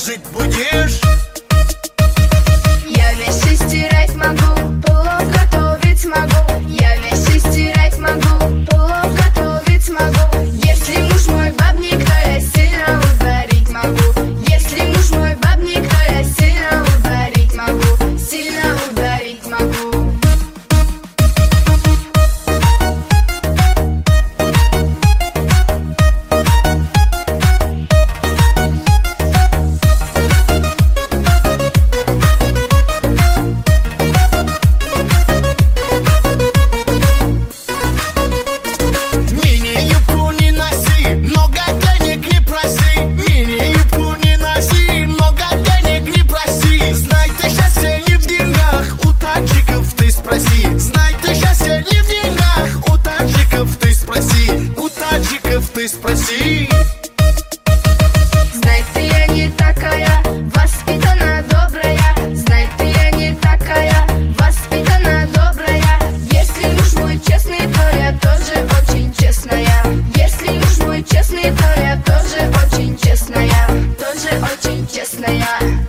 жить будешь? Я вещи стирать могу, плов готовить могу. Я вещи стирать могу, плов готовить могу. Если муж мой бабник, то я сильно ударить могу. Если муж мой бабник, то я сильно ударить могу. Сильно ударить могу. Мини-юбку не носи, много денег не проси. Мини-юбку не носи, много денег не проси. Знай, ты счастье не в деньгах, у таджиков ты спроси. Знай, ты счастье не в деньгах, у таджиков ты спроси. У таджиков ты спроси. Знай, ты я не такая, воспитана, добрая. Знай, ты я не такая, воспитана, добрая. Если муж мой честный, то я тоже очень честная. Если муж мой честный, то я тоже очень честная. Тоже очень честная.